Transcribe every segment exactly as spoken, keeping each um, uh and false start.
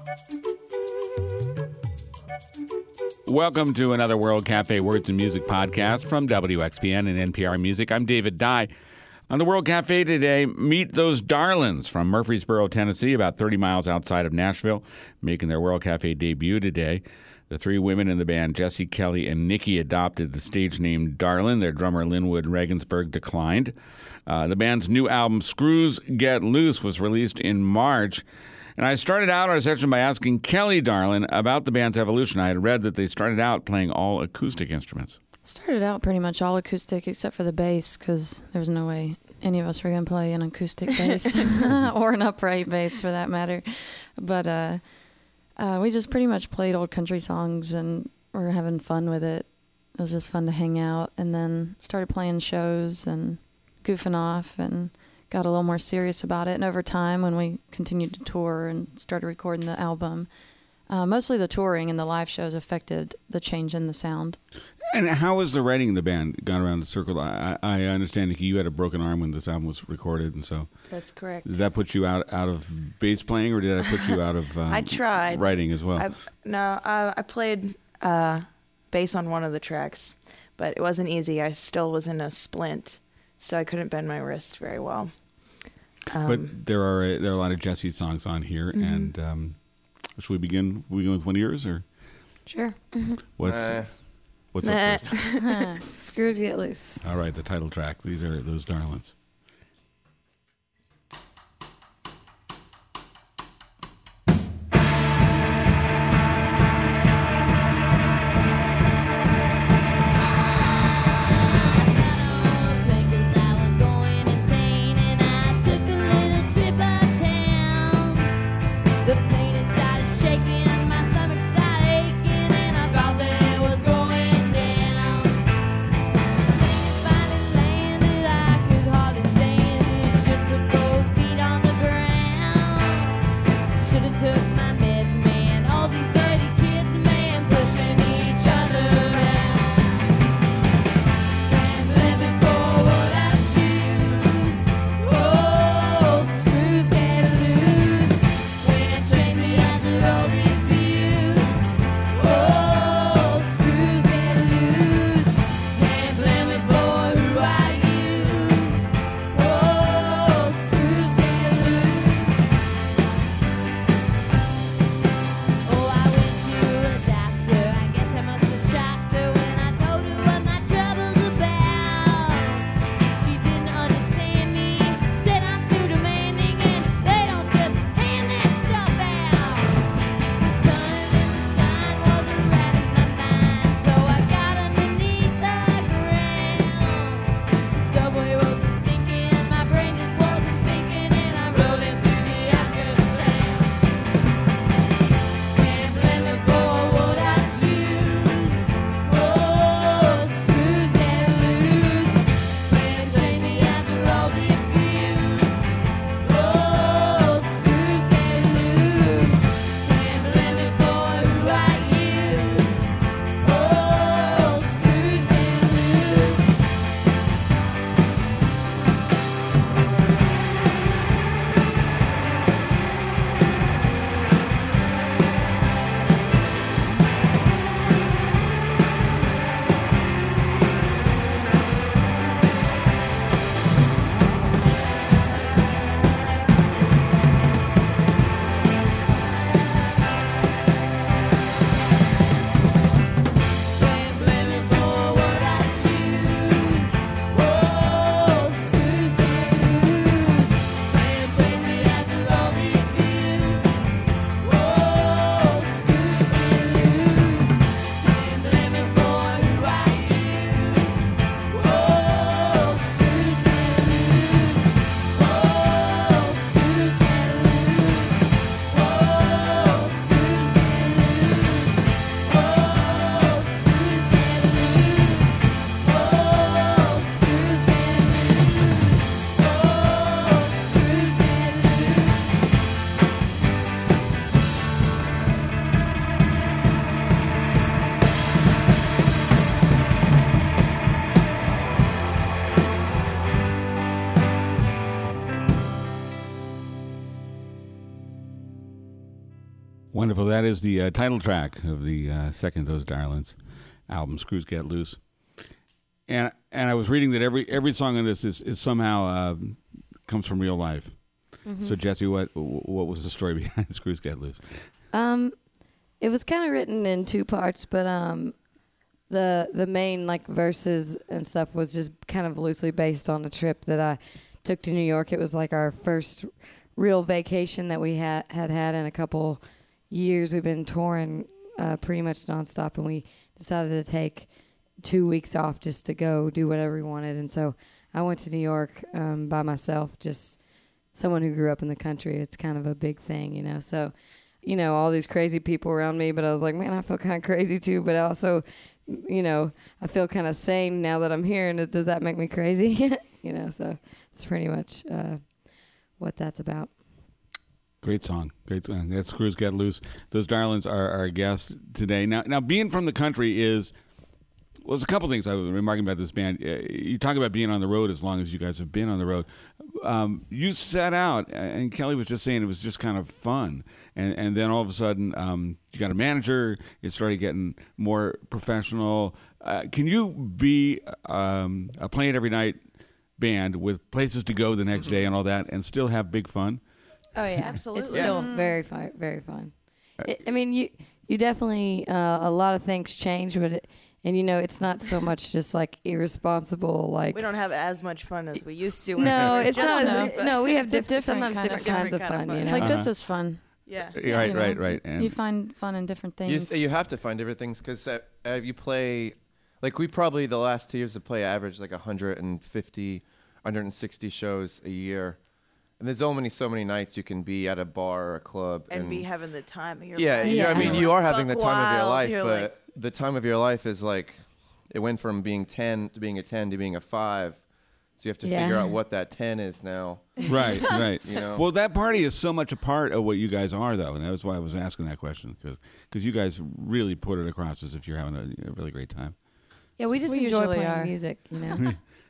Welcome to another World Cafe Words and Music podcast from W X P N and N P R Music. I'm David Dye. On the World Cafe today, meet those Darlins from Murfreesboro, Tennessee, about thirty miles outside of Nashville, making their World Cafe debut today. The three women in the band, Jessie, Kelly, and Nikki, adopted the stage name Darlin. Their drummer, Linwood Regensburg, declined. Uh, the band's new album, Screws Get Loose, was released in March. And I started out our session by asking Kelly Darlin about the band's evolution. I had read that they started out playing all acoustic instruments. Started out pretty much all acoustic except for the bass, because there was no way any of us were going to play an acoustic bass or an upright bass for that matter. But uh, uh, we just pretty much played old country songs and were having fun with it. It was just fun to hang out, and then started playing shows and goofing off and got a little more serious about it. And over time, when we continued to tour and started recording the album, uh, mostly the touring and the live shows affected the change in the sound. And how was the writing of the band gone around the circle? I, I understand, Nikki, you had a broken arm when this album was recorded, and so that's correct. Does that put you out, out of bass playing, or did I put you out of um, I tried writing as well? I, no, uh, I played uh, bass on one of the tracks, but it wasn't easy. I still was in a splint, so I couldn't bend my wrist very well. Um, but there are there are a lot of Jessie songs on here, mm-hmm. and um, should we begin? We begin with one of yours, or sure? Mm-hmm. What's uh, what's up first? Screws Get Loose. All right, the title track. These are those Darlins. Wonderful. That is the uh, title track of the uh, second Those Darlings album, Screws Get Loose. And and I was reading that every every song on this is, is somehow uh, comes from real life. Mm-hmm. So Jesse, what what was the story behind Screws Get Loose? Um, it was kind of written in two parts, but um, the the main like verses and stuff was just kind of loosely based on a trip that I took to New York. It was like our first real vacation that we had had had in a couple years. We've been touring uh, pretty much nonstop, and we decided to take two weeks off just to go do whatever we wanted. And so I went to New York um, by myself, just someone who grew up in the country. It's kind of a big thing, you know. So, you know, all these crazy people around me, but I was like, man, I feel kind of crazy too. But also, you know, I feel kind of sane now that I'm here. And does that make me crazy? You know, so it's pretty much uh, what that's about. Great song. Great song. That's Screws Get Loose. Those Darlings are our guests today. Now, now being from the country is... Well, there's a couple things I was remarking about this band. Uh, you talk about being on the road as long as you guys have been on the road. Um, you set out, and Kelly was just saying it was just kind of fun. And and then all of a sudden, um, you got a manager. It started getting more professional. Uh, can you be um, a Play It Every Night band with places to go the next day and all that and still have big fun? Oh, yeah. Absolutely. It's still Yeah. very fun. Very fun. It, I mean, you, you definitely, uh, a lot of things change, but it... And, you know, it's not so much just, like, irresponsible, like... We don't have as much fun as we used to. when No, we were it's just not. young, As, but- no, we have It's a diff- different sometimes kind of different kinds of different kind fun, of you know? fun. Like Uh-huh. this is fun. Yeah. Right, you know? right, right. And You find fun in different You, things. s- you have to find different things because uh, uh, you play, like we probably the last two years of play average like one hundred fifty, one hundred sixty shows a year. And there's only so many nights you can be at a bar or a club. And, be having the time of your yeah, life. you- I Yeah. mean, You're you like are having the buck time of your wild. life, You're but like, the time of your life is like, it went from being ten to being a ten to being a five. So you have to Yeah. figure out what that ten is now. Right, right. You know? Well, that party is so much a part of what you guys are, though, and that's why I was asking that question, because you guys really put it across as if you're having a, a really great time. Yeah, we just We enjoy usually playing are. music, you know?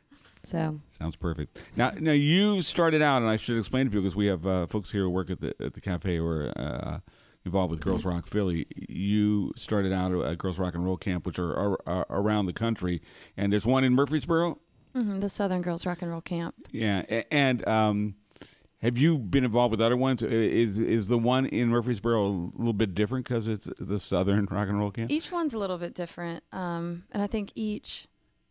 So, Sounds perfect. Now, now you started out, and I should explain to people because we have uh, folks here who work at the at the cafe who are uh, involved with Girls Rock Philly. You started out at Girls Rock and Roll Camp, which are, are, are around the country, and there's one in Murfreesboro. hmm the Southern Girls Rock and Roll Camp. Yeah, a- and um, have you been involved with other ones? I- Is is the one in Murfreesboro a little bit different because it's the Southern Rock and Roll Camp? Each one's a little bit different, um, and I think each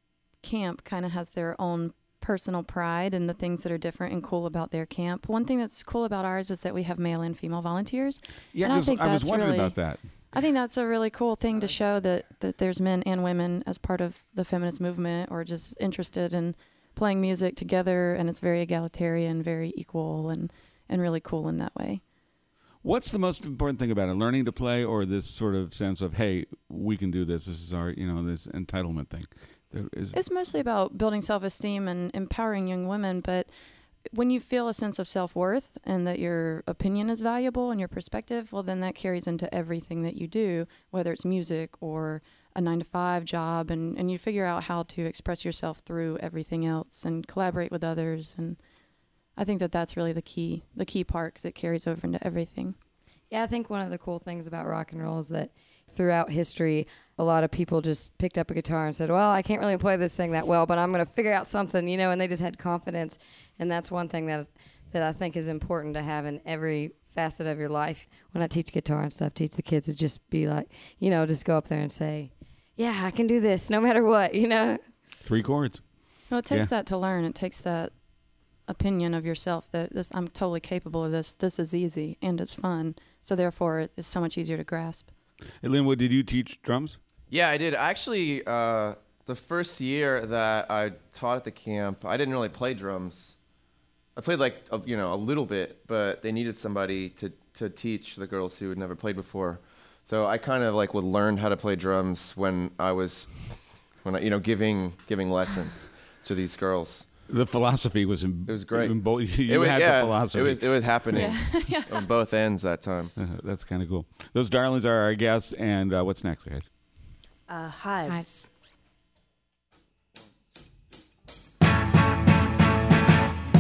camp kind of has their own personal pride and the things that are different and cool about their camp. One thing that's cool about ours is that we have male and female volunteers. Yeah, and I because think I, was that's wondering really- about that. I think that's a really cool thing to show that, that there's men and women as part of the feminist movement or just interested in playing music together, and it's very egalitarian, very equal, and, and really cool in that way. What's the most important thing about it? Learning to play, or this sort of sense of, hey, we can do this. This is our, you know, this entitlement thing. There is, It's mostly about building self-esteem and empowering young women, but when you feel a sense of self-worth and that your opinion is valuable and your perspective, well, then that carries into everything that you do, whether it's music or a nine to five job, and, and you figure out how to express yourself through everything else and collaborate with others. And I think that that's really the key, the key part, because it carries over into everything. yeah, I think one of the cool things about rock and roll is that throughout history, a lot of people just picked up a guitar and said, well, I can't really play this thing that well, but I'm going to figure out something, you know, and they just had confidence. And that's one thing that is, that I think is important to have in every facet of your life. When I teach guitar and stuff, teach the kids to just be like, you know, just go up there and say, yeah, I can do this no matter what, you know. three chords. Well, it takes Yeah. that to learn. It takes that opinion of yourself that this, I'm totally capable of this. This is easy and it's fun. So therefore, it's so much easier to grasp. Hey, Linwood, did you teach drums? Yeah, I did. Actually, uh, the first year that I taught at the camp, I didn't really play drums. I played like a, you know a little bit, but they needed somebody to to teach the girls who had never played before. So I kind of like would learn how to play drums when I was when I, you know giving giving lessons to these girls. The philosophy was in. It was great. In bo- you it was, had yeah, the philosophy. It was it was happening on both ends that time. Uh, that's kind of cool. Those Darlings are our guests, and uh, what's next, guys? Uh, hives.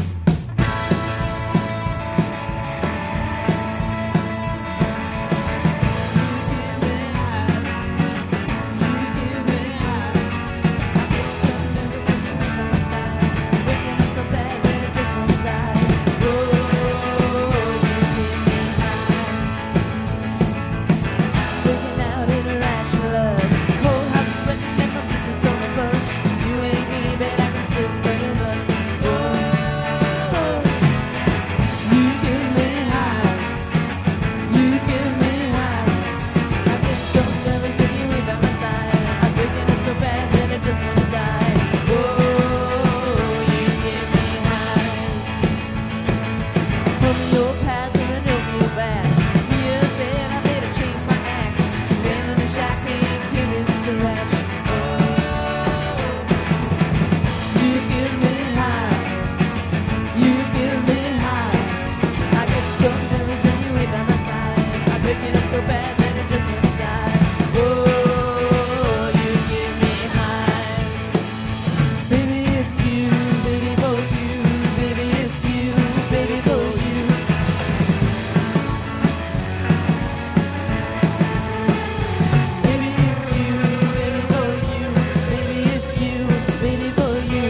Hives. so bad that it just went die. Oh, you give me high. Baby, it's you, baby, for you. Baby, it's you, baby, for you. Baby, it's you, baby, for you. Baby, it's you, baby, for you.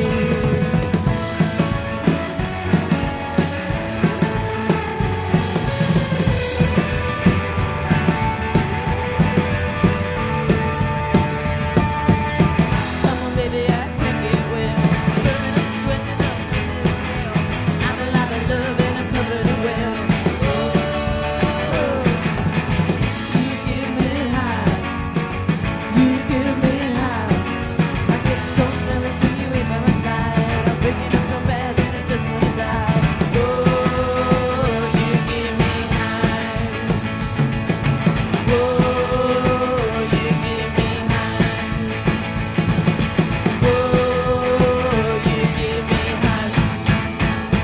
Come on, baby, I can't get well. Burning up, sweating up in this hell. I'm alive and love and I'm covered in wells. Oh, you give me highs. You give me highs. I get so nervous when you ain't by my side. I'm breaking up so bad that I just wanna die. Oh, you give me highs. Oh, you give me highs. Oh, you give me highs.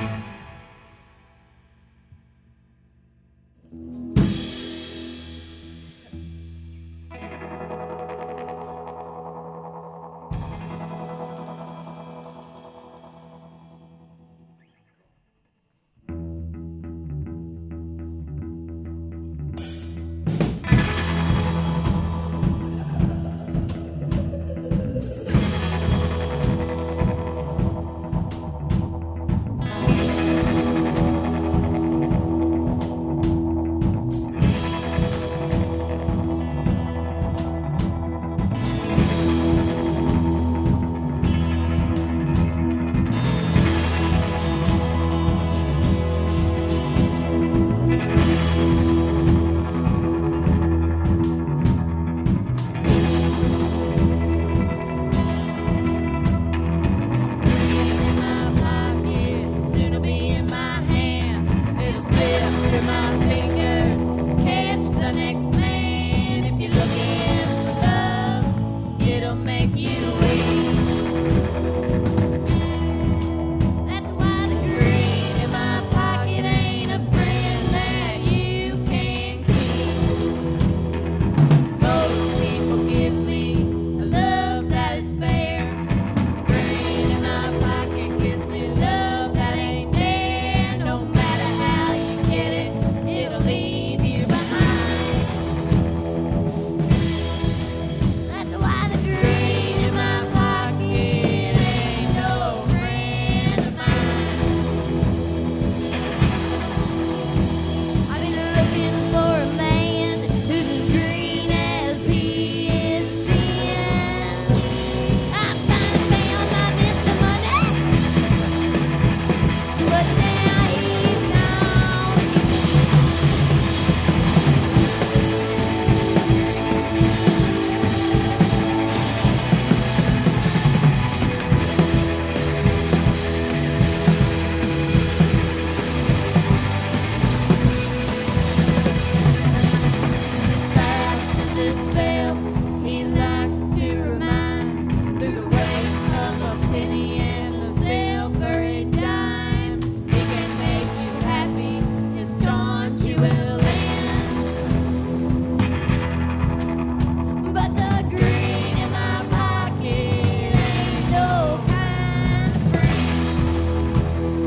In my pocket, soon to be in my hand. It'll slip through my fingers, catch the next man. If you're looking for love, it'll make you weak. That's why the green in my pocket ain't a friend that you can keep. Most people give me a love that is fair. The green in my pocket gives me love that ain't there. No matter how you get it, it'll leave you behind. That's why the green in my pocket ain't no friend of mine. I've been looking for a man who's as green as he is thin. I finally found my Mister Money, but now he's gone. Since his fail, he likes to remind through the weight of a penny and a silvery dime. He can make you happy, his charms you will end. But the green in my pocket ain't no kind of friend.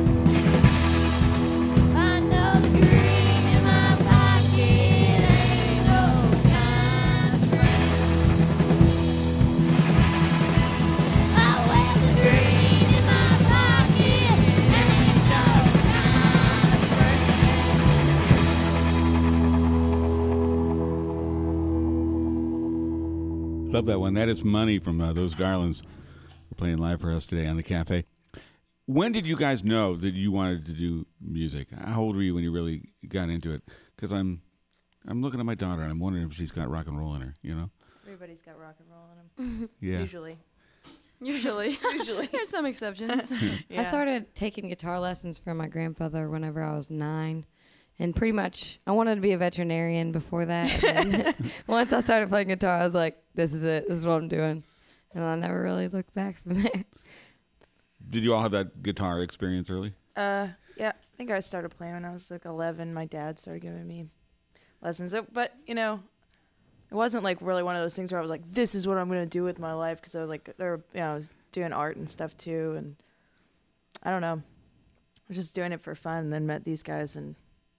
I know the green in my pocket ain't no kind of friend. Oh, well, the green in my pocket ain't no kind of friend. Love that one. That is Money from uh, Those Darlings. They're playing live for us today on the cafe. When did you guys know that you wanted to do music? How old were you when you really got into it? Because I'm, I'm looking at my daughter and I'm wondering if she's got rock and roll in her. You know? Everybody's got rock and roll in them. Yeah. Usually. Usually. Usually. There's some exceptions. Yeah. I started taking guitar lessons from my grandfather whenever I was nine. And pretty much, I wanted to be a veterinarian before that. And then once I started playing guitar, I was like, this is it. This is what I'm doing. And I never really looked back from there. Did you all have that guitar experience early? Uh, yeah, I think I started playing when I was like eleven. My dad started giving me lessons. It- But, you know, it wasn't like really one of those things where I was like, this is what I'm going to do with my life. Because I was like, there were, you know, I was doing art and stuff too. And I don't know. I was just doing it for fun and then met these guys and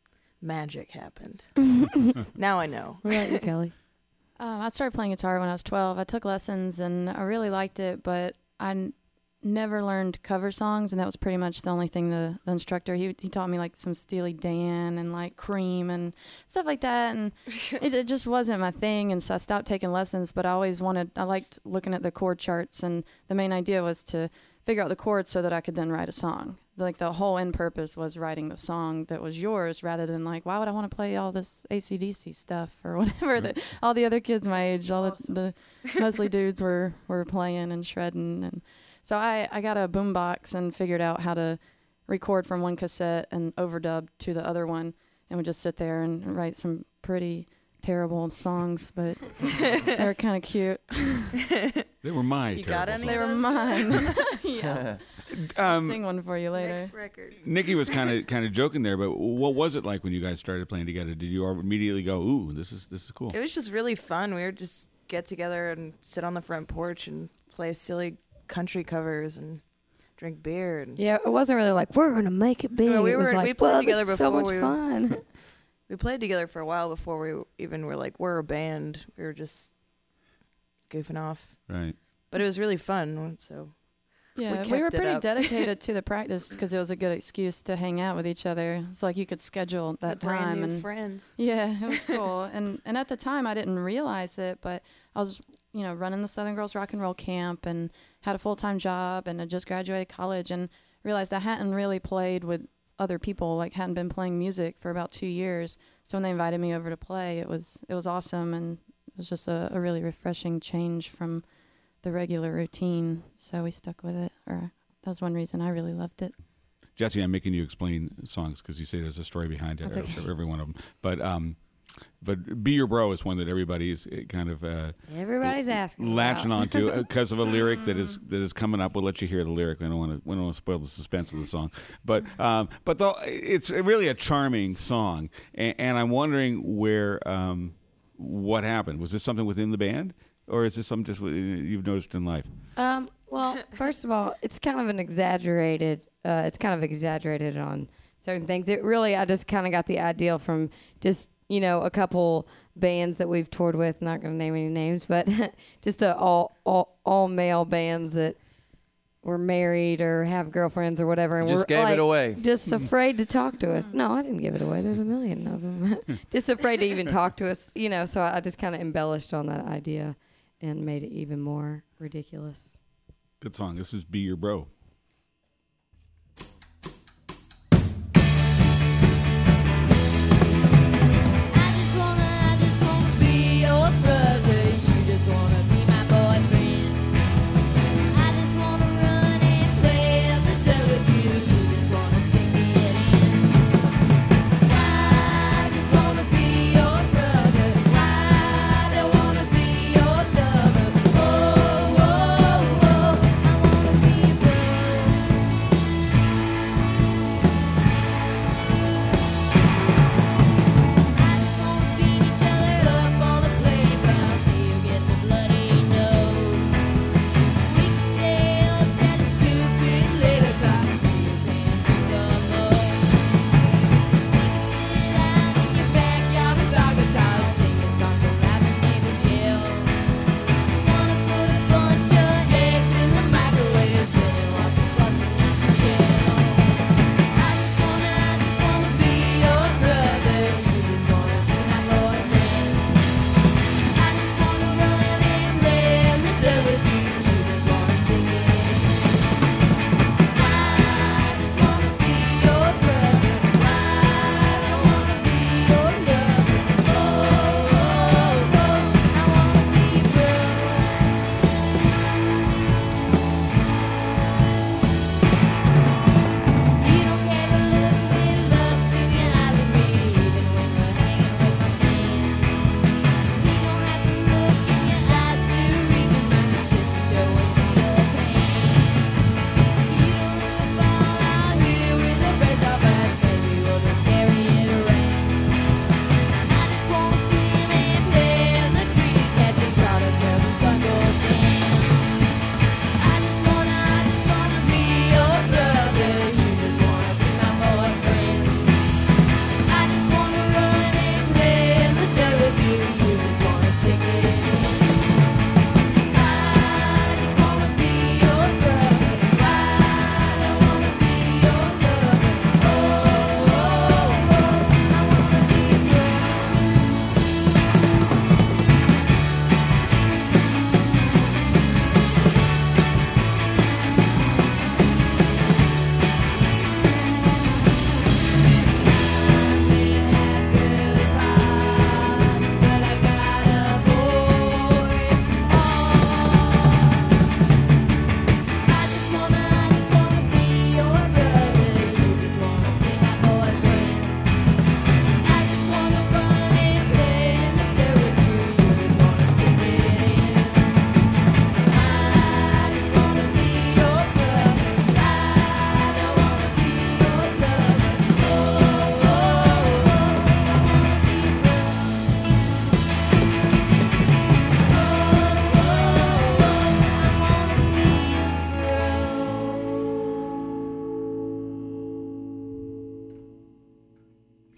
magic happened. Now I know. What about you, Kelly? Um, I started playing guitar when I was twelve. I took lessons and I really liked it, but I n- never learned cover songs, and that was pretty much the only thing the, the instructor, he he taught me like some Steely Dan and like Cream and stuff like that, and it, it just wasn't my thing, and so I stopped taking lessons, but I always wanted, I liked looking at the chord charts, and the main idea was to figure out the chords so that I could then write a song. Like the whole end purpose was writing the song that was yours rather than like, why would I want to play all this A C D C stuff or whatever that all the other kids my age, all the, the mostly dudes were, were playing and shredding. And so I, I got a boombox and figured out how to record from one cassette and overdub to the other one, and would just sit there and write some pretty terrible songs, but they were kind of cute. They were my You got terrible any? They songs. were mine. Yeah. Um, Sing one for you later. Next record. Nikki was kind of kind of joking there, but what was it like when you guys started playing together? Did you immediately go, "Ooh, this is this is cool"? It was just really fun. We would just get together and sit on the front porch and play silly country covers and drink beer. And Yeah, it wasn't really like, we're going to make it big. Well, we it was were- like, we played "Whoa, together this is so before much we- fun. we played together for a while before we even were like, we're a band. We were just goofing off. Right. But it was really fun. So Yeah, kept we were it pretty up. dedicated to the practice because it was a good excuse to hang out with each other. It's like you could schedule that brand time, new and friends. yeah, it was cool. and and at the time, I didn't realize it, but I was, you know, running the Southern Girls Rock and Roll Camp and had a full time job, and had just graduated college, and realized I hadn't really played with other people, like hadn't been playing music for about two years. So when they invited me over to play, it was it was awesome, and it was just a, a really refreshing change from the regular routine. So we stuck with it, or that was one reason I really loved it. Jesse, I'm making you explain songs because you say there's a story behind it, That's okay. every one of them. But um, but "Be Your Bro" is one that everybody's uh, kind of uh, Everybody's asking. latching about. onto because of a lyric that is that is coming up. We'll let you hear the lyric. We don't want to we don't want to spoil the suspense of the song, but um, but though it's really a charming song, and, and I'm wondering where um, what happened. Was this something within the band, or is this something just you've noticed in life? Um, well, first of all, it's kind of an exaggerated, uh, it's kind of exaggerated on certain things. It really, I just kind of got the ideal from just, you know, a couple bands that we've toured with, not going to name any names, but just a all, all, all male bands that were married or have girlfriends or whatever. And You just we're gave it like, away. just afraid to talk to us. No, I didn't give it away. There's a million of them. Just afraid to even talk to us, you know, so I just kind of embellished on that idea and made it even more ridiculous. Good song. This is "Be Your Bro." I just wanna, I just wanna be your brother. You just wanna be my boyfriend. I just wanna run and play up the dirt with you. You just wanna stick me in. I just wanna be your brother. I don't wanna be your lover. Oh, oh, oh, I wanna be your brother.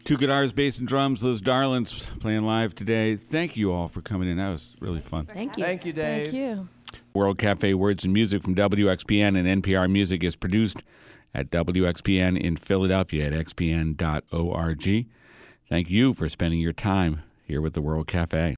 Two guitars, bass, and drums. Those Darlings playing live today. Thank you all for coming in. That was really fun. Thank you. Thank you, Dave. Thank you. World Cafe Words and Music from W X P N and N P R Music is produced at W X P N in Philadelphia at x p n dot org. Thank you for spending your time here with the World Cafe.